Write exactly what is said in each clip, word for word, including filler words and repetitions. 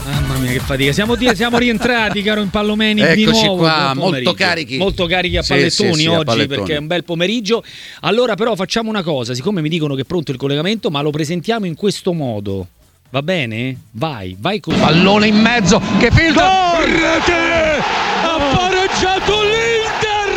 Mamma mia che fatica, siamo, siamo rientrati caro Impallomeni di Eccoci nuovo, qua, molto carichi molto carichi a sì, pallettoni sì, sì, oggi a pallettoni. Perché è un bel pomeriggio. Allora però facciamo una cosa, siccome mi dicono che è pronto il collegamento, ma lo presentiamo in questo modo, va bene? Vai, vai così. Pallone in mezzo, che filtra, rete, ha pareggiato l'Inter,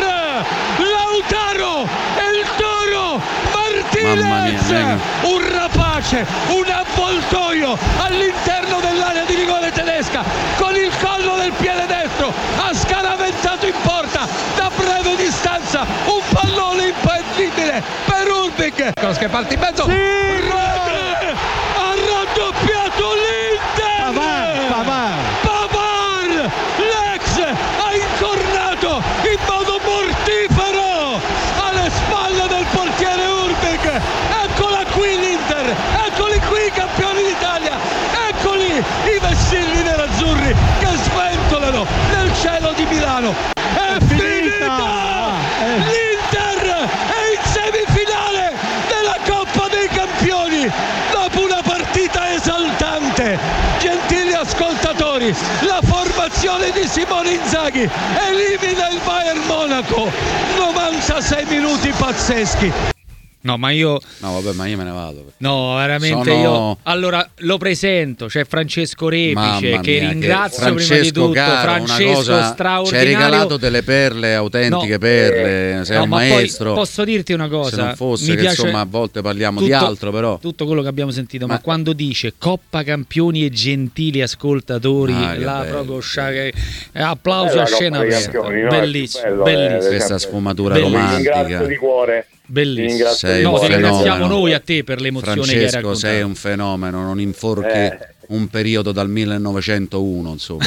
Lautaro e il Toro Martinez, un rapace, un avvoltoio all'interno dell'area di rigore tedesca, con il collo del piede destro ha scaraventato in porta da breve distanza un pallone imperdibile per Urbik, che parte in mezzo, sì, rete, ha raddoppiato l'Inter, Pavard, Pavard. Pavard, l'ex ha incornato in modo mortifero alle spalle del portiere Urbik. Eccola qui l'Inter, eccoli qui i campioni d'Italia, eccoli i vessilli nerazzurri che sventolano nel cielo di Milano. È finita! L'Inter è in semifinale della Coppa dei Campioni dopo una partita esaltante. Gentili ascoltatori, la formazione di Simone Inzaghi elimina il Bayern Monaco. novantasei minuti pazzeschi. No, ma io No, vabbè, ma io me ne vado. No, veramente Sono... io allora lo presento, c'è Francesco Repice Mamma che mia, ringrazio che prima di tutto, caro, Francesco cosa... straordinario. Ci hai regalato delle perle autentiche, no, perle, sei no, un ma maestro. Poi posso dirti una cosa? Se non fosse mi che piace insomma a volte parliamo tutto, di altro, però tutto quello che abbiamo sentito, ma, ma quando dice Coppa Campioni e gentili ascoltatori, ah, là bello, proprio scia- bello. eh, applausi a scena aperta. Campioni, no? Bellissimo, Bello, bellissimo. eh, questa sfumatura Bellissimo. romantica. Ringrazio di cuore. Bellissimo. Sei no, un ti ringraziamo fenomeno. noi a te per l'emozione che hai Francesco, raccontato. sei un fenomeno, non inforchi Eh. un periodo dal millenovecentouno, insomma,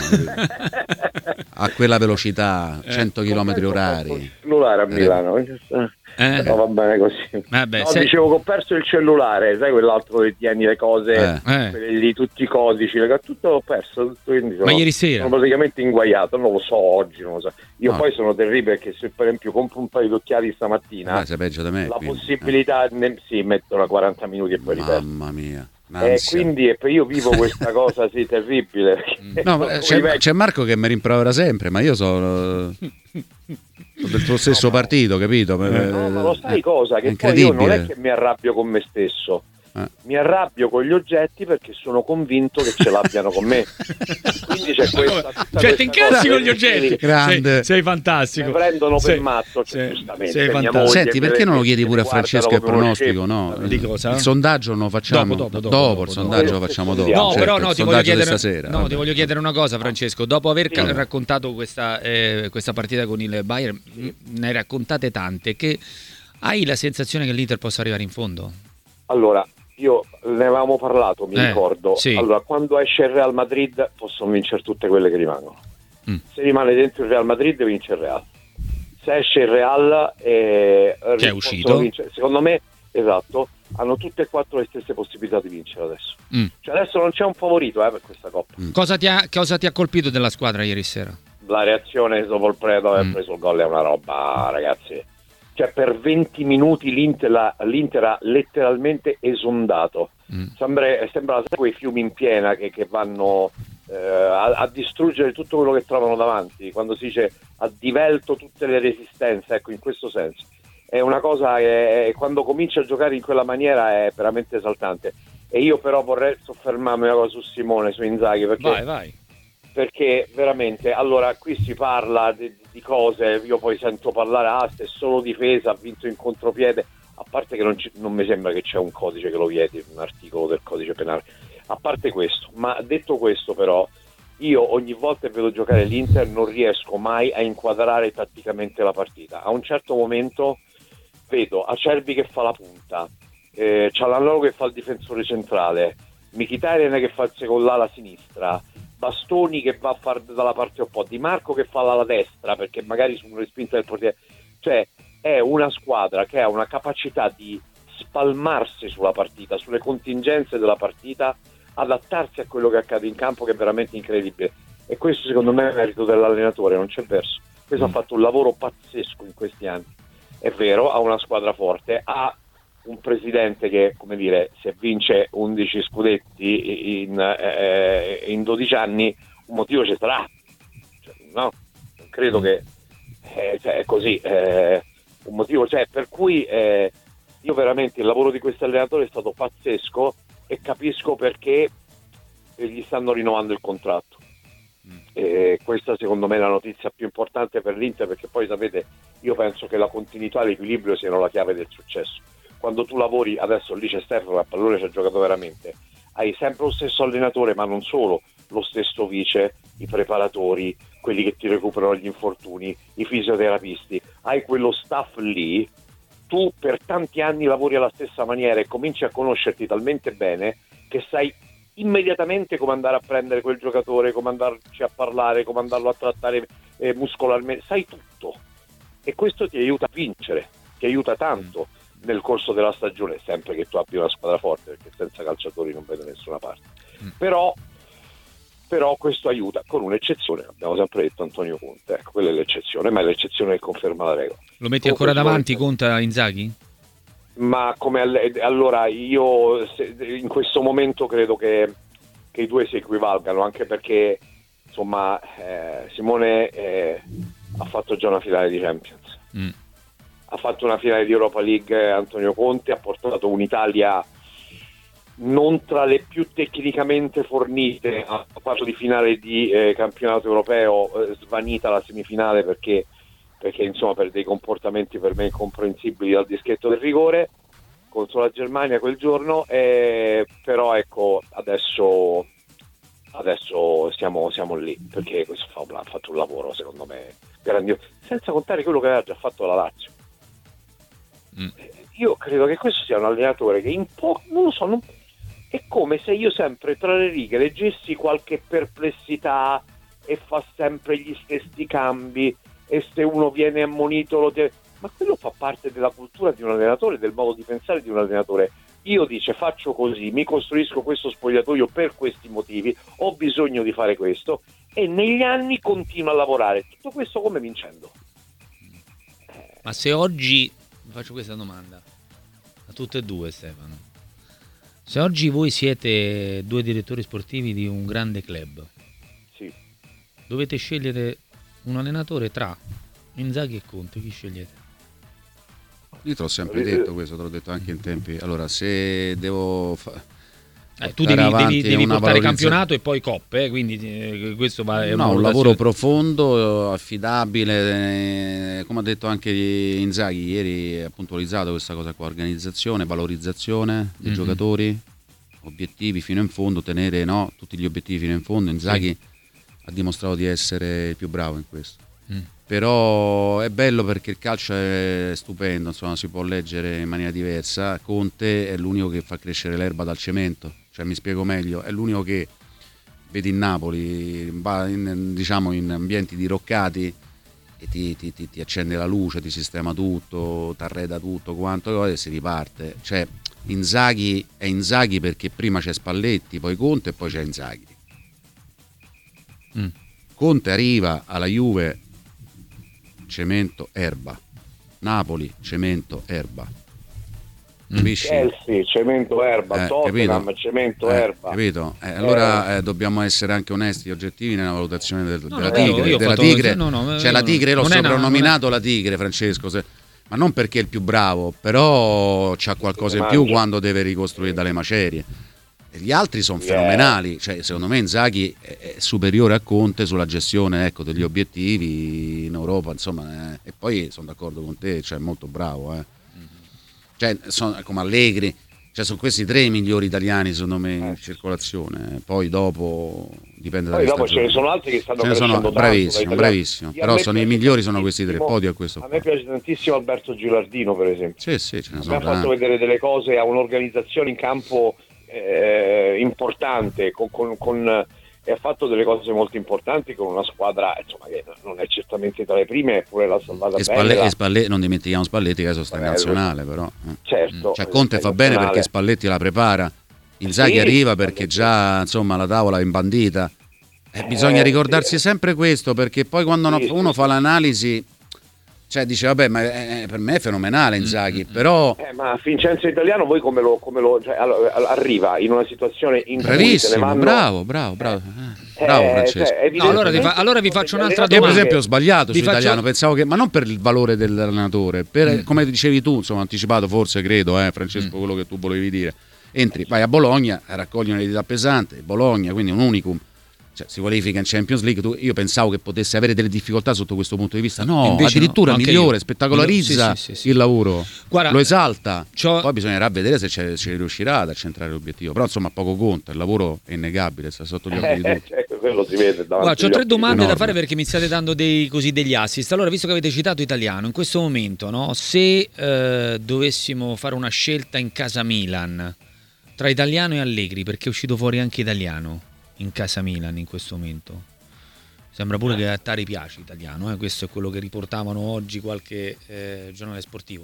a quella velocità, cento chilometri orari. Il cellulare a Milano. Eh? No, va bene così. Vabbè, no, se- dicevo che ho perso il cellulare, sai quell'altro che tieni le cose, Eh. Eh. quelli lì, tutti i codici, le cose, tutto l'ho perso. Tutto, quindi sono, Ma ieri sera? sono praticamente inguaiato, non lo so oggi, non lo so. Io No. poi sono terribile perché se per esempio compro un paio di occhiali stamattina, Eh, sei peggio di me. la quindi. possibilità, ne, sì, mettono a quaranta minuti e poi li perdo. Mamma mia. E un'ansia. quindi e poi io vivo questa cosa sì terribile. perché No, sono ma come i c'è, vecchi. c'è Marco che mi rimprovera sempre, ma io sono, sono del tuo stesso partito, capito? No, ma lo sai cosa? È Che poi io non è incredibile. che mi arrabbio con me stesso, Eh. mi arrabbio con gli oggetti perché sono convinto che ce l'abbiano con me. Quindi c'è questa, tutta cioè ti questa incazzi cosa con gli che oggetti. Grande. Sei, sei fantastico. mi prendono per Sei- matto, cioè, sei- giustamente, sei mia fantastico. moglie, Senti, quelle perché non lo che chiedi mi pure a guardano Francesco il come uno pronostico? scemo. No? Di cosa? Il sondaggio lo facciamo Dopo, dopo, dopo, dopo dopo, il sondaggio dopo. lo facciamo dopo. No, No, certo, però il no, ti voglio sondaggio di chiedere, stasera. no, vabbè. ti voglio chiedere una cosa, Francesco. Dopo aver ca- Sì. raccontato questa, eh, questa partita con il Bayern, m- ne hai raccontate tante, che hai la sensazione che l'Inter possa arrivare in fondo? Allora, io ne avevamo parlato, mi Eh, ricordo. sì. Allora, quando esce il Real Madrid possono vincere tutte quelle che rimangono. Mm. Se rimane dentro il Real Madrid vince il Real. Se esce il Real eh, Che è possono uscito. vincere. Secondo me, esatto, hanno tutte e quattro le stesse possibilità di vincere adesso. Mm. Cioè adesso non c'è un favorito eh, per questa Coppa. Cosa ti, ha, cosa ti ha colpito della squadra ieri sera? La reazione dopo il pre dopo aver Mm. preso il gol è una roba, ragazzi. Cioè per venti minuti l'Inter, la- l'Inter ha letteralmente esondato. Mm. Sembra, sembra sai, quei fiumi in piena che, che vanno eh, a, a distruggere tutto quello che trovano davanti. Quando si dice ha divelto tutte le resistenze, ecco, in questo senso. È una cosa che quando cominci a giocare in quella maniera è veramente esaltante. E io però vorrei soffermarmi una cosa su Simone, su Inzaghi, perché Vai, vai. perché veramente, allora qui si parla di, di cose, io poi sento parlare, ah, se è solo difesa, ha vinto in contropiede, a parte che non, ci- non mi sembra che c'è un codice che lo vieti, un articolo del codice penale, a parte questo, ma detto questo però, io ogni volta che vedo giocare l'Inter non riesco mai a inquadrare tatticamente la partita. A un certo momento vedo Acerbi che fa la punta, eh, Cialanoglu che fa il difensore centrale, Mkhitaryan che fa il secondo ala sinistra, Bastoni che va a fare dalla parte opposta, Di Marco che fa l'ala destra perché magari su un respinto del portiere, cioè è una squadra che ha una capacità di spalmarsi sulla partita, sulle contingenze della partita, adattarsi a quello che accade in campo, che è veramente incredibile, e questo secondo me è merito dell'allenatore, non c'è verso. Questo Mm. ha fatto un lavoro pazzesco in questi anni, è vero, ha una squadra forte, ha un presidente che, come dire, se vince undici scudetti in, eh, in dodici anni, un motivo ci sarà, cioè, no? Non credo che eh, cioè, è così, eh, un motivo c'è, per cui eh, io veramente il lavoro di questo allenatore è stato pazzesco e capisco perché gli stanno rinnovando il contratto. E questa secondo me è la notizia più importante per l'Inter, perché poi sapete, io penso che la continuità e l'equilibrio siano la chiave del successo. Quando tu lavori, adesso lì c'è Stefano, a pallone ci ha giocato veramente, hai sempre lo stesso allenatore, ma non solo, lo stesso vice, i preparatori, quelli che ti recuperano gli infortuni, i fisioterapisti, hai quello staff lì, tu per tanti anni lavori alla stessa maniera e cominci a conoscerti talmente bene che sai immediatamente come andare a prendere quel giocatore, come andarci a parlare, come andarlo a trattare eh, muscolarmente, sai tutto, e questo ti aiuta a vincere, ti aiuta tanto nel corso della stagione, sempre che tu abbia una squadra forte, perché senza calciatori non vedo nessuna parte. Mm. Però, però questo aiuta, con un'eccezione, abbiamo sempre detto Antonio Conte, ecco, quella è l'eccezione, ma è l'eccezione che conferma la regola. Lo metti ancora davanti Conte a Inzaghi? Ma come alle, allora io se, in questo momento credo che, che i due si equivalgano, anche perché insomma eh, Simone eh, ha fatto già una finale di Champions, mm. ha fatto una finale di Europa League Antonio Conte, ha portato un'Italia non tra le più tecnicamente fornite, ha fatto di finale di eh, campionato europeo, eh, svanita la semifinale perché perché insomma per dei comportamenti per me incomprensibili dal dischetto del rigore contro la Germania quel giorno, eh, però ecco adesso adesso siamo, siamo lì, perché questo fa, ha fatto un lavoro secondo me grandioso, senza contare quello che aveva già fatto la Lazio. Mm. Io credo che questo sia un allenatore che in po- non lo so, non, è come se io sempre tra le righe leggessi qualche perplessità e fa sempre gli stessi cambi, e se uno viene ammonito lo tiene, ma quello fa parte della cultura di un allenatore, del modo di pensare di un allenatore. Io dice faccio così, mi costruisco questo spogliatoio per questi motivi, ho bisogno di fare questo, e negli anni continuo a lavorare, tutto questo come vincendo. Ma se oggi faccio questa domanda a tutte e due, Stefano, se oggi voi siete due direttori sportivi di un grande club, sì, dovete scegliere un allenatore tra Inzaghi e Conte, chi scegliete? Io te l'ho sempre detto questo, te l'ho detto anche in tempi. Allora, se devo fa... eh, tu devi, devi, devi portare campionato e poi coppe, eh, quindi eh, questo va. È no, un lavoro profondo, affidabile, eh, come ha detto anche Inzaghi ieri, ha puntualizzato questa cosa qua: organizzazione, valorizzazione dei mm-hmm. giocatori, obiettivi fino in fondo, tenere no, tutti gli obiettivi fino in fondo. Inzaghi sì. ha dimostrato di essere il più bravo in questo. Mm. Però è bello perché il calcio è stupendo, insomma, si può leggere in maniera diversa. Conte è l'unico che fa crescere l'erba dal cemento, cioè mi spiego meglio, è l'unico che vedi in Napoli, in, diciamo in ambienti diroccati, e ti, ti, ti, ti accende la luce, ti sistema tutto, ti arreda tutto quanto e si riparte. Cioè Inzaghi è Inzaghi perché prima c'è Spalletti, poi Conte e poi c'è Inzaghi. Mm. Conte arriva alla Juve, cemento, erba. Napoli, cemento, erba. Capisci? Chelsea, cemento, erba. Eh, Tottenham, capito? cemento, eh, erba. Capito? Eh, allora eh, dobbiamo essere anche onesti e oggettivi nella valutazione del, no, della no, Tigre. io Della fatto, tigre. No, no, cioè la Tigre l'ho soprannominato è... la Tigre, Francesco, se... ma non perché è il più bravo, però c'ha qualcosa in più quando deve ricostruire dalle macerie. Gli altri sono yeah. fenomenali, cioè, secondo me Inzaghi è superiore a Conte sulla gestione, ecco, degli obiettivi in Europa, insomma, eh. E poi sono d'accordo con te, cioè, è molto bravo, eh. mm-hmm. Cioè, sono, come Allegri, cioè, sono questi tre i migliori italiani secondo me in circolazione, poi dopo dipende poi dalle dopo stagioni. ce ne sono altri che stanno ce ne sono tanto, bravissimo, bravissimo, però sono i migliori, sono questi tre, podio a questo. A me piace tantissimo Alberto Gilardino, per esempio. Sì, sì, ce ne sono. Mi ha fatto vedere delle cose, ha un'organizzazione in campo Eh, importante, con, con, con, e ha fatto delle cose molto importanti con una squadra insomma che non è certamente tra le prime, eppure l'ha salvata e bene. Spalletti, Spalletti, non dimentichiamo Spalletti che adesso sta in nazionale, però eh. certo, cioè Conte fa bene perché Spalletti la prepara, Inzaghi sì, arriva perché già insomma la tavola è imbandita, eh, bisogna eh, ricordarsi sì. sempre questo, perché poi quando sì, uno, uno sì. fa l'analisi Cioè dice vabbè, ma è, per me è fenomenale Inzaghi, mm-hmm. però eh, ma Vincenzo Italiano voi come lo, come lo cioè, allora, arriva in una situazione in bravissimo, cui se ne vanno... bravo, bravo, bravo. Eh, bravo eh, Francesco. Cioè, no, allora, vi fa, allora vi faccio un'altra domanda. Io per esempio ho sbagliato vi sull'italiano, faccio... pensavo che, ma non per il valore dell'allenatore, per mm. come dicevi tu, insomma, anticipato forse credo, eh, Francesco, mm. quello che tu volevi dire. Entri, vai a Bologna, raccogli un'eredità pesante, Bologna, quindi un unicum. Cioè, si qualifica in Champions League, tu, io pensavo che potesse avere delle difficoltà sotto questo punto di vista, no, invece addirittura no, migliore, io. spettacolarizza sì, sì, sì, sì. il lavoro, Guarda, lo esalta, poi bisognerà vedere se ci se riuscirà ad accentrare l'obiettivo, però insomma poco conta, il lavoro è innegabile, sta sotto gli occhi di tutti. Eh, quello si vede Guarda, ho tre domande da fare perché mi state dando dei, così, degli assist. Allora, visto che avete citato Italiano, in questo momento, no, se eh, dovessimo fare una scelta in casa Milan tra Italiano e Allegri, perché è uscito fuori anche Italiano in casa Milan in questo momento, sembra pure che a Tari piace Italiano, eh? Questo è quello che riportavano oggi qualche eh, giornale sportivo.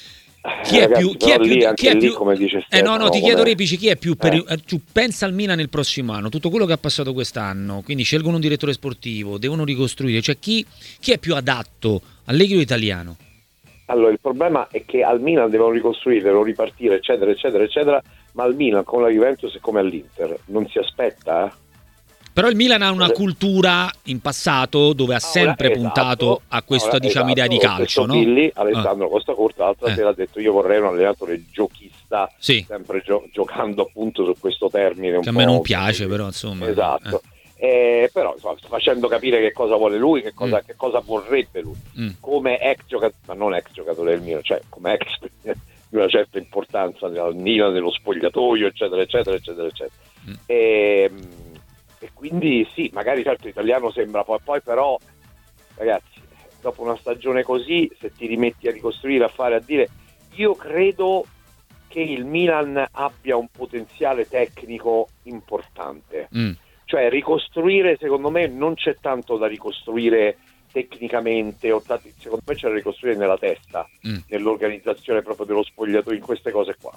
Chi è più, chi è più, chi è più come dice Stefano, eh no no ti chiedo Repici, chi è più per, eh. tu pensa al Milan nel prossimo anno, tutto quello che ha passato quest'anno, quindi scelgono un direttore sportivo, devono ricostruire, cioè chi, chi è più adatto, Allegri o Italiano? Allora il problema è che al Milan devono ricostruire, devono ripartire eccetera eccetera eccetera, ma al Milan come la Juventus e come all'Inter non si aspetta, eh? Però il Milan ha una cultura in passato dove ha sempre esatto, puntato a questa ora, diciamo esatto, idea di calcio, no? Billy, Alessandro ah. Costa Curta l'altra eh. sera ha detto io vorrei un allenatore giochista, sì. sempre gio- giocando appunto su questo termine un che po', a me non piace così. Però insomma esatto eh. Eh, però insomma, facendo capire che cosa vuole lui, che cosa, mm. che cosa vorrebbe lui mm. come ex giocatore, ma non ex giocatore del Milan, cioè come ex di una certa importanza al Milan, dello spogliatoio eccetera eccetera eccetera eccetera mm. e, e quindi sì, magari certo Italiano sembra poi, poi però ragazzi dopo una stagione così se ti rimetti a ricostruire, a fare, a dire, io credo che il Milan abbia un potenziale tecnico importante mm. cioè ricostruire secondo me non c'è tanto da ricostruire tecnicamente, o t- secondo me c'è da ricostruire nella testa, mm. nell'organizzazione proprio dello spogliatoio, in queste cose qua.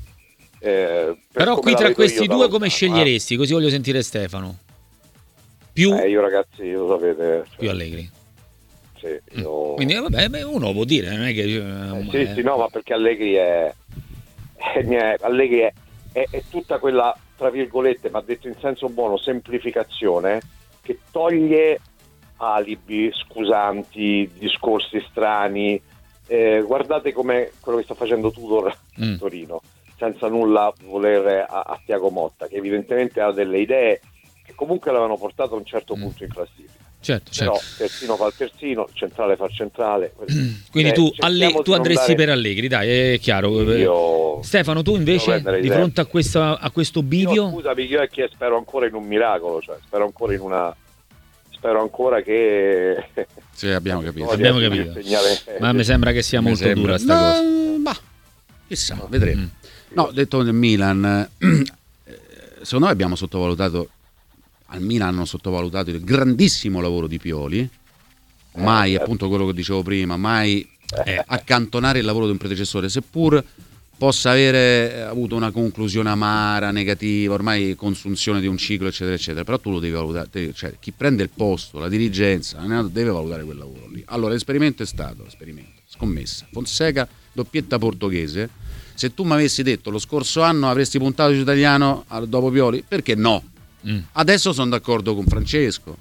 Eh, Però qui tra questi due come sceglieresti? Eh? Così voglio sentire Stefano. Più eh, io ragazzi, lo sapete, cioè, più Allegri. Sì, io... Quindi vabbè, beh, uno può dire, non è che eh, sì, sì, no, ma perché Allegri è, è Allegri è, è, è tutta quella tra virgolette, ma detto in senso buono, semplificazione che toglie alibi, scusanti, discorsi strani. Eh, guardate come quello che sta facendo Tudor mm. a Torino, senza nulla volere a, a Thiago Motta, che evidentemente ha delle idee che comunque l'avevano portato a un certo mm. punto in classifica. Certo, però certo. terzino fa il terzino, centrale fa il centrale. Quindi cioè, tu, alle, tu andresti dare... per Allegri, dai, è chiaro. Io... Stefano, tu invece di fronte a, questa, a questo bivio? Io, scusami, io è che spero ancora in un miracolo, cioè spero ancora in una... Spero ancora che... Sì, abbiamo capito. Abbiamo capito. Segnale... Ma mi sembra che sia mi molto sembra. dura sta no, cosa. Ma chissà, no. vedremo. Mm. No, detto del Milan, secondo me abbiamo sottovalutato, al Milan hanno sottovalutato il grandissimo lavoro di Pioli, mai eh, appunto quello che dicevo prima, mai eh, accantonare il lavoro di un predecessore, seppur possa avere avuto una conclusione amara, negativa, ormai consunzione di un ciclo eccetera eccetera, però tu lo devi valutare, cioè chi prende il posto, la dirigenza deve valutare quel lavoro lì. Allora l'esperimento è stato, l'esperimento, scommessa, Fonseca, doppietta portoghese. Se tu mi avessi detto lo scorso anno avresti puntato su Italiano dopo Pioli, perché no? Mm. Adesso sono d'accordo con Francesco,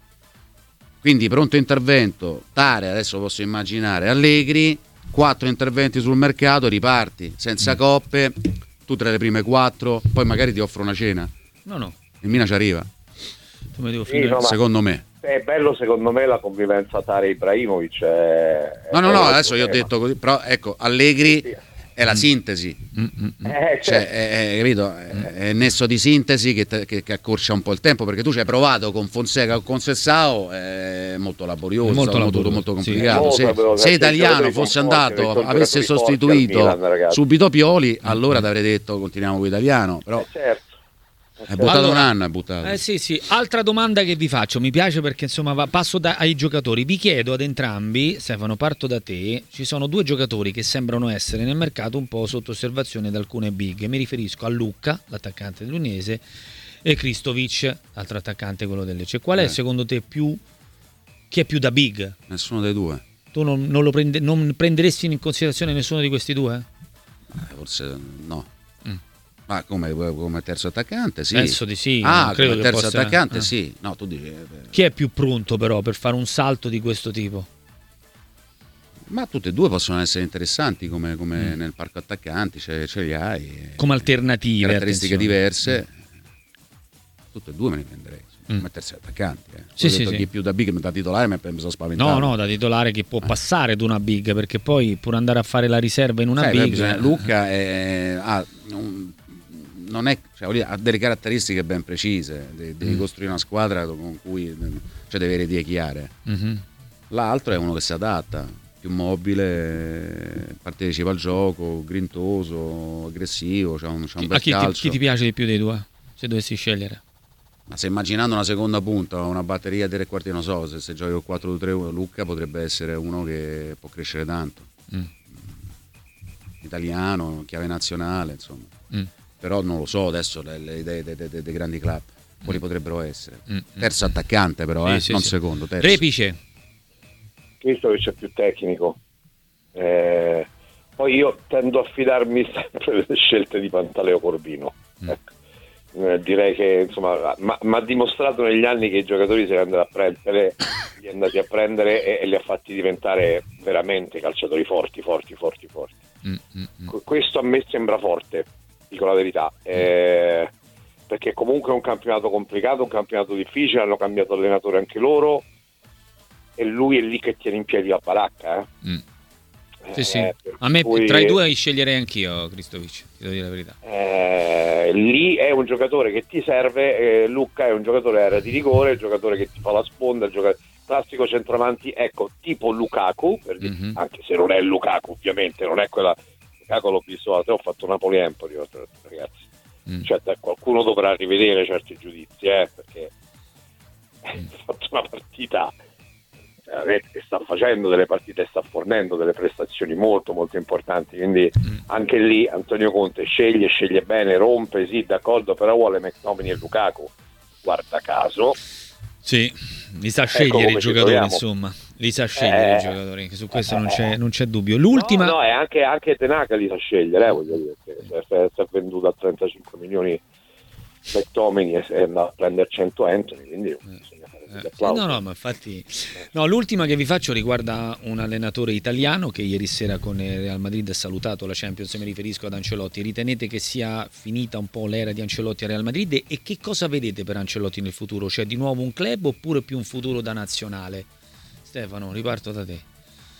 quindi pronto intervento, Tare, adesso posso immaginare Allegri, quattro interventi sul mercato, riparti senza mm. coppe, tu tra le prime quattro, poi magari ti offro una cena. No, no. Il Mina ci arriva. Come devo sì, no, secondo me. È bello secondo me la convivenza Tare-Ibrahimovic. È... No, no, no, adesso io ho detto così, però ecco, Allegri sì. è la sintesi, mm, mm, mm. Eh, certo. Cioè, è, è, capito? È, è il nesso di sintesi che, te, che, che accorcia un po' il tempo, perché tu ci hai provato con Fonseca o con Sessao, è molto laborioso, molto, molto, laborioso. molto complicato. Sì. Se, se Italiano fosse andato, avesse sostituito Milan, subito Pioli, mm. allora ti avrei detto continuiamo con Italiano, però... Eh, certo. È buttato allora, un anno, è buttato. Eh sì, sì. Altra domanda che vi faccio, mi piace perché insomma va, passo da, ai giocatori. Vi chiedo ad entrambi, Stefano, parto da te. Ci sono due giocatori che sembrano essere nel mercato un po' sotto osservazione da alcune big. Mi riferisco a Lucca, l'attaccante dell'Udinese, e Kristovic, l'altro attaccante, quello del Lecce. Qual è eh. secondo te più chi è più da big? Nessuno dei due. Tu non, non lo prende, non prenderesti in considerazione nessuno di questi due? Eh, forse no. Mm. Ma come, come terzo attaccante, sì. Penso di sì. Ah, credo come che terzo possa... attaccante, eh. sì. No, tu dici... Chi è più pronto però per fare un salto di questo tipo? Ma tutti e due possono essere interessanti come, come mm. nel parco attaccanti, ce, ce li hai. Come alternative. Caratteristiche attenzione. diverse. Mm. Tutte e due me li prenderei. Mm. Come terzi attaccanti. Eh. Sì, sì, detto sì. Chi più da big, da titolare mi sono spaventato. No, no, da titolare che può passare ad una big, perché poi pur andare a fare la riserva in una Sai, big... bisogna, Luca è, ha, un, non è, cioè, ha delle caratteristiche ben precise, devi, devi mm. costruire una squadra con cui cioè, devi avere idee chiare. Mm-hmm. L'altro è uno che si adatta, più mobile, partecipa al gioco, grintoso, aggressivo, c'ha un, c'ha un bel A chi calcio. ti, chi ti piace di più dei due, se dovessi scegliere? Ma se immaginando una seconda punta, una batteria di tre quarti, non so, se, se giochi con quattro due tre Luca potrebbe essere uno che può crescere tanto. Mm. Italiano, chiave nazionale, insomma. Mm. Però non lo so adesso le, le idee dei, dei, dei, dei grandi club, quali mm. potrebbero essere. Mm. Terzo attaccante però, sì, eh, sì, non sì. secondo, terzo. Repice. Visto che c'è più tecnico. Eh, poi io tendo a fidarmi sempre delle scelte di Pantaleo Corvino. Mm. Ecco. Eh, direi che insomma ma ha dimostrato negli anni che i giocatori si andati a prendere li è andati a prendere e, e li ha fatti diventare veramente calciatori forti forti forti forti mm, mm, mm. Questo a me sembra forte, dico la verità, eh, perché comunque è un campionato complicato, un campionato difficile, hanno cambiato allenatore anche loro e lui è lì che tiene in piedi la baracca, eh. mm. Sì, sì. Eh, a me cui, tra i due sceglierei anch'io Kristovic, devo dire la verità. Eh, lì è un giocatore che ti serve, eh, Luca è un giocatore area di rigore, il giocatore che ti fa la sponda, il giocatore, classico centravanti, ecco, tipo Lukaku, per dire, mm-hmm. anche se non è Lukaku ovviamente, non è quella. Lukaku l'ho visto, a te ho fatto Napoli-Empoli, ragazzi. Mm. Cioè, qualcuno dovrà rivedere certi giudizi, eh, perché mm. ha fatto una partita che sta facendo delle partite, sta fornendo delle prestazioni molto molto importanti, quindi mm. anche lì Antonio Conte sceglie, sceglie bene, rompe, sì, d'accordo, però vuole McTominay e Lukaku, guarda caso. Sì, li sa scegliere ecco i giocatori, insomma, li sa scegliere eh, i giocatori, che su questo eh, non, c'è, non c'è dubbio. L'ultima... No, no, è anche, anche Tenaka li sa scegliere, eh, voglio dire, se, se, se è venduto a trentacinque milioni McTominay e andava a prendere cento Anthony, quindi... Eh. Eh, no, no, ma infatti no, l'ultima che vi faccio riguarda un allenatore italiano che ieri sera con il Real Madrid ha salutato la Champions, mi riferisco ad Ancelotti. Ritenete che sia finita un po' l'era di Ancelotti a Real Madrid e che cosa vedete per Ancelotti nel futuro? C'è di nuovo un club oppure più un futuro da nazionale? Stefano, riparto da te.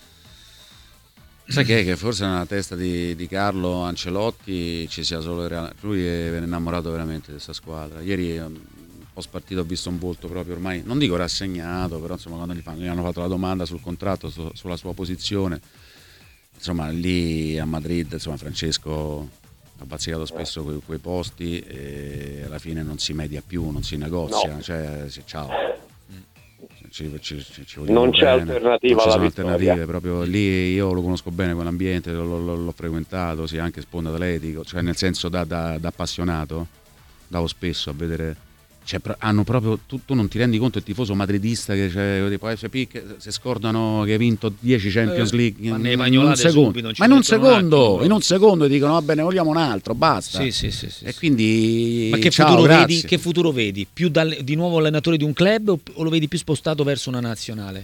Sai che, che forse nella testa di, di Carlo Ancelotti ci sia solo il Real. Lui è innamorato veramente di questa squadra. Ieri post partita ho visto un volto proprio ormai, non dico rassegnato, però insomma quando gli, fanno, gli hanno fatto la domanda sul contratto, su, sulla sua posizione, insomma lì a Madrid insomma Francesco ha bazzicato spesso quei, quei posti e alla fine non si media più, non si negozia, no. cioè ciao. Ci, ci, ci, ci non c'è bene. alternativa non ci alla sono vittoria. Alternative, proprio lì io lo conosco bene quell'ambiente, l'ho, l'ho, l'ho frequentato, sì, anche sponda atletico, cioè nel senso da, da, da appassionato andavo spesso a vedere. Cioè, hanno proprio tu, tu non ti rendi conto il tifoso madridista che cioè, poi se scordano che hai vinto dieci Champions League eh, ma in, in un secondo, subito, ma in un secondo, un in un secondo dicono va bene, vogliamo un altro, basta. Sì, sì, sì, sì, e quindi ma che, ciao, futuro grazie. vedi, che futuro vedi? Più dal, di nuovo allenatore di un club o, o lo vedi più spostato verso una nazionale?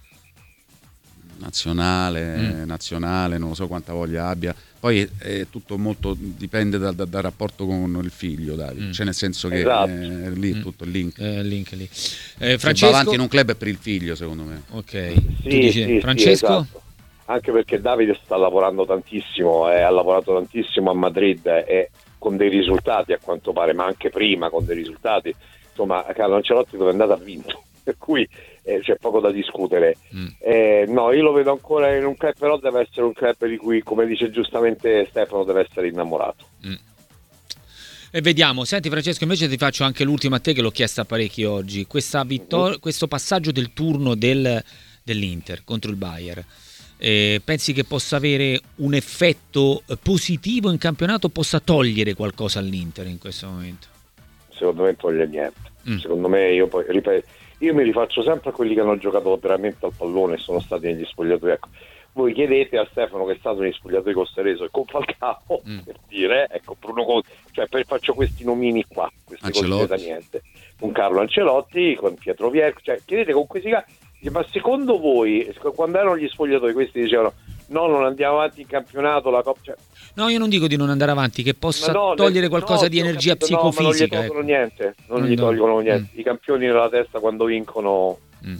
Nazionale, mm. nazionale, non lo so quanta voglia abbia. Poi è tutto molto dipende dal, dal, dal rapporto con il figlio, Davide. Mm. Cioè nel senso che esatto. è lì mm. tutto il link. Eh, link lì. Eh, Francesco... Se va avanti in un club è per il figlio, secondo me. Ok. Sì, tu dici, sì, Francesco? Sì, esatto. Anche perché Davide sta lavorando tantissimo, eh, ha lavorato tantissimo a Madrid e eh, con dei risultati a quanto pare, ma anche prima con dei risultati. Insomma, Carlo Ancelotti dove è andato ha vinto, per cui eh, c'è poco da discutere. Mm. Eh, no, io lo vedo ancora in un club, però deve essere un club di cui, come dice giustamente Stefano, deve essere innamorato. Mm. E vediamo. Senti Francesco, invece ti faccio anche l'ultima a te che l'ho chiesta parecchi oggi. Questa vittor- mm. Questo passaggio del turno del, dell'Inter contro il Bayern, eh, pensi che possa avere un effetto positivo in campionato, possa togliere qualcosa all'Inter in questo momento? Secondo me toglie niente. Mm. Secondo me, io poi ripeto, io mi rifaccio sempre a quelli che hanno giocato veramente al pallone e sono stati negli spogliatoi. Ecco, voi chiedete a Stefano che è stato negli spogliatoi con Cerezo e con Falcao, mm. per dire, ecco, Bruno Conte, cioè per, faccio questi nomini qua, queste cose da niente, con Carlo Ancelotti, con Pietro Vier, cioè chiedete con questi casi, ma secondo voi, quando erano gli spogliatoi, questi dicevano no, non andiamo avanti in campionato, la Coppa, cioè... No, io non dico di non andare avanti, che possa no, togliere qualcosa no, di energia capito, psicofisica. No, ma non gli tolgono ecco. niente, non, non gli do. tolgono niente. Mm. I campioni nella testa quando vincono mm.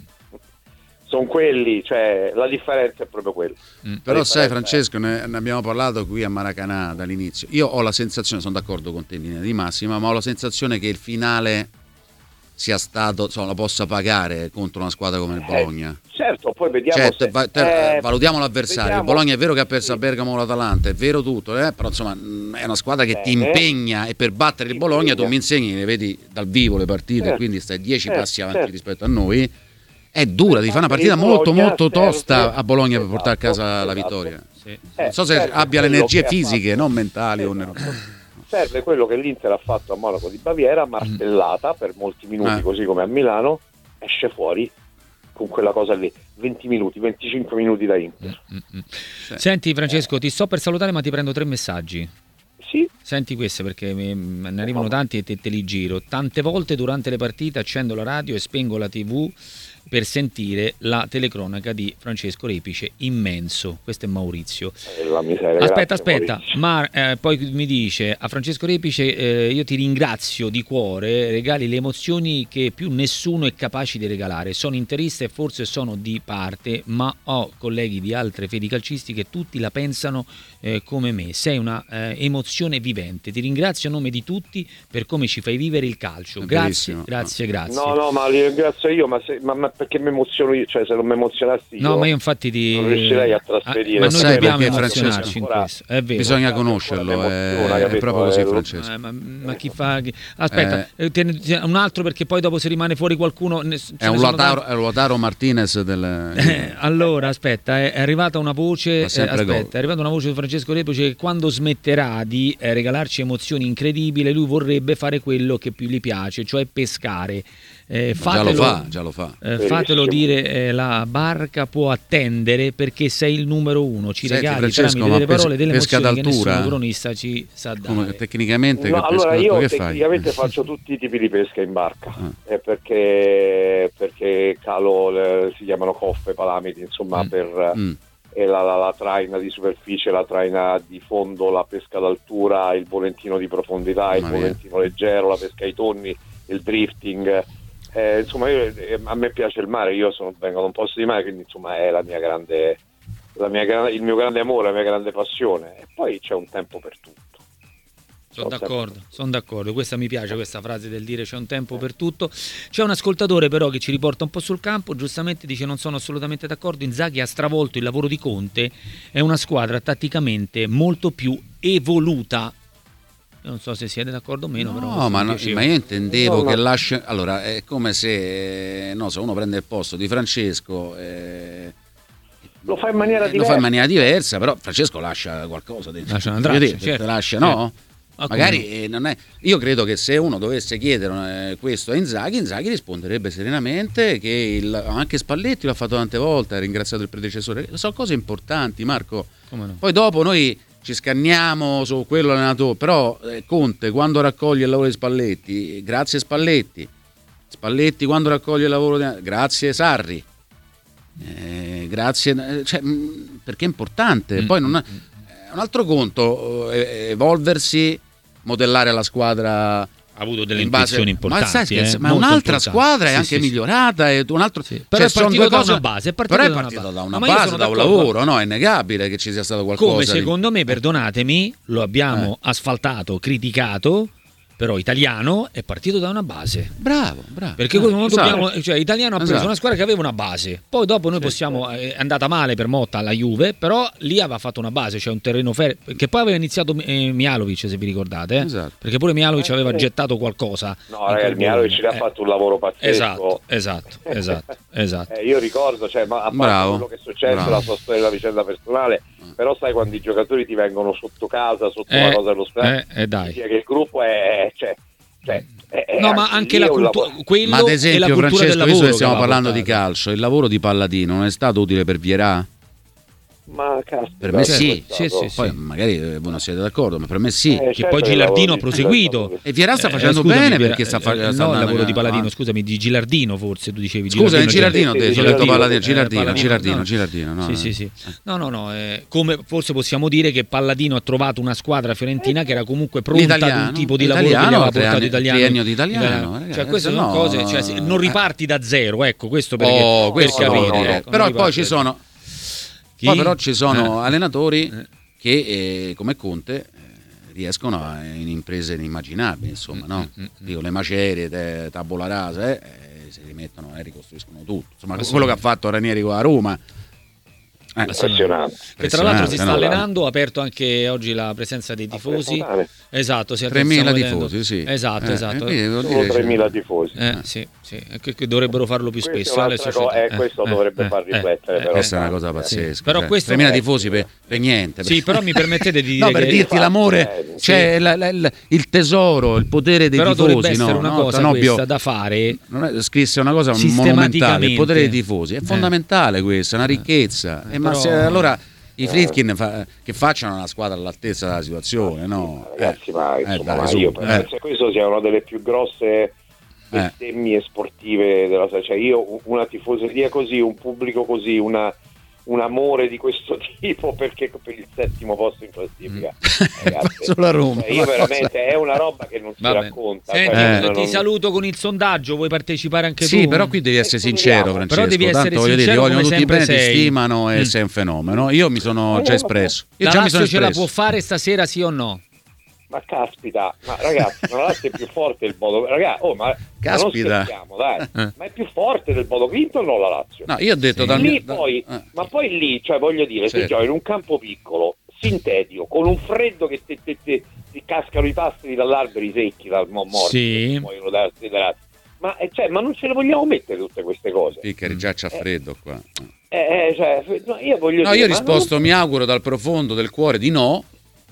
sono quelli, cioè la differenza è proprio quella. Mm. Però sai Francesco, ne, ne abbiamo parlato qui a Maracanã dall'inizio. Io ho la sensazione, sono d'accordo con te in linea di massima, ma ho la sensazione che il finale sia stato, insomma, lo possa pagare contro una squadra come il Bologna. Eh, certo, poi vediamo cioè, se, va, ter, eh, valutiamo l'avversario. vediamo. Il Bologna è vero che ha perso a Bergamo l'Atalanta, è vero tutto, eh? Però insomma è una squadra che Bene. ti impegna, e per battere il Bologna impegna. Tu mi insegni, le vedi dal vivo le partite, certo. quindi stai dieci certo, passi avanti certo. rispetto a noi. È dura, di fare una partita molto molto tosta a Bologna per portare a casa la vittoria. Sì. Non so se abbia le energie fisiche, non mentali o non serve quello che l'Inter ha fatto a Monaco di Baviera, martellata per molti minuti, eh. così come a Milano, esce fuori con quella cosa lì, venti minuti, venticinque minuti da Inter. Mm-hmm. Sì. Senti Francesco, ti sto per salutare ma ti prendo tre messaggi. Sì. Senti queste perché mi, ne arrivano tanti e te, te li giro. Tante volte durante le partite accendo la radio e spengo la tivù per sentire la telecronaca di Francesco Repice, immenso. Questo è Maurizio. Eh, la miseria, aspetta, grazie, aspetta, Maurizio. ma eh, poi mi dice a Francesco Repice eh, io ti ringrazio di cuore, regali le emozioni che più nessuno è capace di regalare. Sono interista e forse sono di parte, ma ho colleghi di altre fedi calcistiche, tutti la pensano eh, come me. Sei una eh, emozione vivente. Ti ringrazio a nome di tutti per come ci fai vivere il calcio. Grazie, grazie, grazie. No, no, ma li ringrazio io, ma, se, ma, ma perché mi emoziono io, cioè se non mi emozionassi io, no, ma io infatti ti... non riuscirei a trasferire. Ah, ma noi sai dobbiamo emozionarci in questo, è vero. Bisogna conoscerlo, è, è proprio così, Francesco. Eh, ma, ma chi fa... Aspetta, eh, te, un altro perché poi dopo se rimane fuori qualcuno... È un Lautaro, è Lautaro Martinez del... Eh, allora, aspetta, è arrivata una voce... Eh, aspetta, gol. È arrivata una voce di Francesco Repice che quando smetterà di eh, regalarci emozioni incredibili, lui vorrebbe fare quello che più gli piace, cioè pescare. Eh, fatelo, già lo fa, già lo fa. Eh, fatelo dire, eh, la barca può attendere perché sei il numero uno. Ci Senti, regali Francesco, tramite delle parole, delle pesca emozioni d'altura, che nessuno cronista ci sa dare. Come, tecnicamente no, che allora io che tecnicamente fai? faccio tutti i tipi di pesca in barca, ah. eh, perché perché calo le, si chiamano coffe, palamiti, insomma, mm. per mm. E la, la, la traina di superficie, la traina di fondo, la pesca d'altura, il volantino di profondità, il volantino leggero, la pesca ai tonni, il drifting. Eh, insomma, io, eh, a me piace il mare, io sono, vengo da un posto di mare, quindi insomma è la mia grande, la mia, il mio grande amore, la mia grande passione. E poi c'è un tempo per tutto. Sono d'accordo, sono d'accordo, questa mi piace, questa frase del dire c'è un tempo per tutto. C'è un ascoltatore però che ci riporta un po' sul campo, giustamente dice non sono assolutamente d'accordo, Inzaghi ha stravolto il lavoro di Conte, è una squadra tatticamente molto più evoluta. Io non so se siete d'accordo o meno, no, però ma, no, ma io intendevo no, no. che lascia, allora è come se no, se uno prende il posto di Francesco eh, lo fa in maniera diversa, lo fa in maniera diversa, però Francesco lascia qualcosa dentro. Lascia una traccia, vedete, certo, lascia, certo. no? Ah, magari eh, non è. Io credo che se uno dovesse chiedere eh, questo a Inzaghi, Inzaghi risponderebbe serenamente che il, anche Spalletti l'ha fatto tante volte, ha ringraziato il predecessore. Sono cose importanti, Marco. Come no? Poi dopo noi ci scanniamo su quello allenatore, però eh, Conte quando raccoglie il lavoro di Spalletti, grazie Spalletti. Spalletti quando raccoglie il lavoro di grazie Sarri. Eh, grazie, cioè, perché è importante. Mm. Poi non è, un altro conto eh, evolversi, modellare la squadra, ha avuto delle in base, intuizioni importanti, ma, sai, eh, ma un'altra importanti. squadra è sì, anche sì, migliorata sì. E un altro, sì. Però cioè, è partito da cose, una base, è partito però è da partito una da una base, base, da un lavoro, no? È innegabile che ci sia stato qualcosa. Come secondo me, perdonatemi, lo abbiamo eh. asfaltato, criticato. Però italiano è partito da una base. Bravo, bravo. Perché eh, non esatto. dobbiamo, cioè italiano ha preso esatto. una squadra che aveva una base. Poi dopo noi sì, possiamo sì. è andata male per Motta alla Juve, però lì aveva fatto una base, cioè un terreno fermo, che poi aveva iniziato eh, Mihajlovic, se vi ricordate, eh? Esatto. Perché pure Mihajlovic eh, aveva sì. gettato qualcosa. No, ragazzi, Mihajlovic eh. ha fatto un lavoro pazzesco. Esatto, esatto, esatto, esatto. Eh, io ricordo, cioè, ma a parte bravo, quello che è successo, bravo. La sua storia della vicenda personale, però sai quando i giocatori ti vengono sotto casa, sotto eh, la cosa dello spazio, eh, eh, dai. che il gruppo è cioè Cioè, Eh, no, ma anche la cultura, quello ma ad esempio, e la cultura Francesco, del lavoro, visto che stiamo che parlando l'ha di portato. calcio, il lavoro di Palladino non è stato utile per Vierà? Ma caspita, Per me sì, sì, sì, poi sì. magari eh, voi non siete d'accordo, ma per me sì. Eh, Che certo poi che Gilardino ha lavoro di- proseguito. E Vierà sta Eh, facendo scusami, bene Viera- perché sta eh, facendo. no, il lavoro di Paladino, scusami, di Gilardino forse tu dicevi. Scusa, Gilardino, Sì, ho sì, detto, sì, ho detto Gilardino, Palladino, eh, Gilardino, Palladino, Gilardino, no. Gilardino, no, Sì, no. sì, sì. No, no, no, eh, come forse possiamo dire che Palladino ha trovato una squadra fiorentina che era comunque pronta ad L'italiano, un tipo di lavoro che gli l'italiano, aveva tre portato anni- italiano. triennio di italiano, ragazzi, Cioè, queste se sono no, cose, cioè, se- non riparti da zero, ecco, questo per, Oh, per questo no, capire. no, no, no. ecco, Però non poi riparti ci da zero. sono Chi? Poi però ci sono Eh. allenatori Eh. che eh, come Conte eh, riescono a, in imprese inimmaginabili, insomma, no? Mm, mm, mm. Dico, le macerie, te, tabula rasa, eh, eh, si rimettono e ricostruiscono tutto. Insomma, Ma sì. quello che ha fatto Ranieri con la Roma. Eh, Impressionante. Che tra l'altro si impressionante, sta no? allenando, ha aperto anche oggi la presenza dei tifosi. Fontane. Esatto, si tremila stiamo vedendo. tifosi, sì. Esatto, Eh, esatto. e quindi devo Solo dire, tremila tifosi. Eh, sì, sì, e che, che dovrebbero farlo più Questa è spesso. eh, le un'altra società. co- eh, questo dovrebbe far riflettere, però. questa è una cosa Sì. pazzesca. Però cioè, questo- tremila eh, tifosi per, per niente. Sì, però mi permettete di dire No, per che dirti l'amore, Eh, cioè la- la- la- il tesoro, il potere dei però tifosi. dovrebbe essere no? una no? cosa Tanobio questa da fare. non è, scrisse una cosa Sistematicamente. monumentale, il potere dei tifosi. È Eh. fondamentale questo, è una ricchezza. Eh, Eh, ma però- se, allora i Friedkin fa- che facciano una squadra all'altezza della situazione, no? Ragazzi, ma Eh, insomma, dai, ma su, io eh. penso che questo sia una delle più grosse bestemmie sportive della cioè io una tifoseria così, un pubblico così, una un amore di questo tipo perché per il settimo posto in classifica, ragazzi, Solo a Roma. cioè, io veramente è una roba che non si Vabbè. racconta. Senti, cioè, Eh. non- ti non- saluto con il sondaggio, vuoi partecipare anche tu? Sì, però qui devi essere Ecco, sincero, vediamo. Francesco. Però devi essere Tanto voglio dire, ti sincero vogliono come tutti sempre bene, ti sei. stimano e Mm. sei un fenomeno. Io mi sono Eh, già espresso. Io La già mi sono Lazio ce la espresso. può fare stasera, sì o no? Ma caspita, ma ragazzi, ma la Lazio è più forte del Bodo. Ragazzi, oh, ma, ma non Caspita. scherziamo, dai. Eh. Ma è più forte del Bodo Clinton o la Lazio? No, io ho detto Sì. dal lì mio- da- poi, eh. ma poi lì, cioè voglio dire, se Certo. giochi in un campo piccolo, sintetico, con un freddo che ti, ti- ti- ti cascano i pastri dall'albero, i secchi, dal mo- morti, Sì. che muoiono da arsiderati. Ma, eh, cioè, ma non ce le vogliamo mettere tutte queste cose? Piccari, già c'ha freddo qua. Eh, eh, cioè, no, io voglio No, dire, io ho ma risposto, mi auguro dal profondo del cuore di no.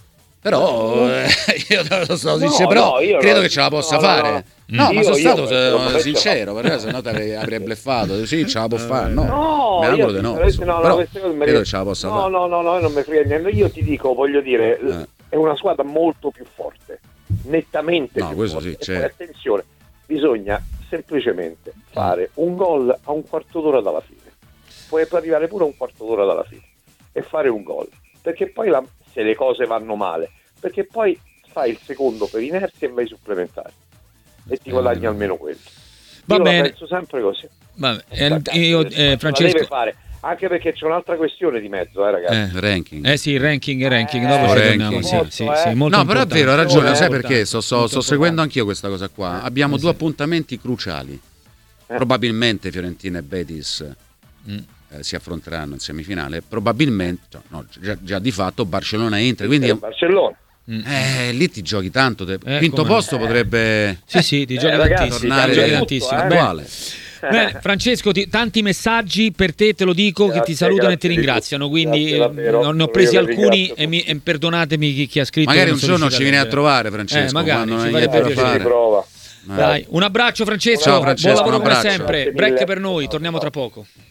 Però eh, io te lo so No, dice, però no, io credo no. che ce la possa No, no, fare. no. No, ma Io- sono io stato secondo eh, me ce sincero, la- perché se no ti avrei, avrei bleffato. Sì, ce la può fare. No, No, mi auguro io di no. sinceramente insomma. no, no, Però queste cose mi credo ri- che ce la possa no, fare. no, no, no, non mi frega niente. Io ti dico, voglio dire, Eh. è una squadra molto più forte, nettamente No, più questo forte. sì, E poi, certo. attenzione, bisogna semplicemente fare un gol a un quarto d'ora dalla fine. Puoi arrivare pure a un quarto d'ora dalla fine e fare un gol. Perché poi la- se le cose vanno male, perché poi fai il secondo per inerzia e vai supplementari e ti guadagni almeno quello. Va Io bene. la penso sempre così. Vabbè, Cioè, eh, io, cazzo, eh, la Francesco, deve fare, anche perché c'è un'altra questione di mezzo, eh, ragazzi. eh, Ranking. eh sì, il ranking, il ranking, dopo Eh, ci ranking. torniamo. Sì, molto, sì, eh. sì, molto No, però è importante. vero, ha ragione, Molto sai importante, perché? Sto, sto- molto sto importante. seguendo anch'io questa cosa qua. Abbiamo Eh, due sì. appuntamenti cruciali. Eh. Probabilmente Fiorentina e Betis Mm. eh, si affronteranno in semifinale. Probabilmente, cioè, no, già, già di fatto Barcellona entra. Quindi È Barcellona. Mm. eh, lì ti giochi tanto. te- Eh, Quinto come no. posto potrebbe Sì, sì, ti Eh, giochi ragazzi, tantissimo. tornare Ti giochi tutto, tantissimo. eh. Bene. uguale. Bene, Francesco, ti- tanti messaggi per te, te lo dico, che ti Grazie, salutano e ti grazie di ringraziano. tutto. Quindi Grazie davvero. eh, ne ho presi Io vi alcuni ringrazio e, mi- e perdonatemi chi, chi ha scritto. Magari che un non sono giorno ci riuscito vieni a leggere. trovare, Francesco. Eh, magari, quando ci non hai farebbe niente da Eh, ci piacere. fare. riprova. Eh. Dai, un abbraccio Francesco, Ciao, Francesco, buon lavoro un come abbraccio. sempre. Grazie Break mille. per noi, torniamo tra poco.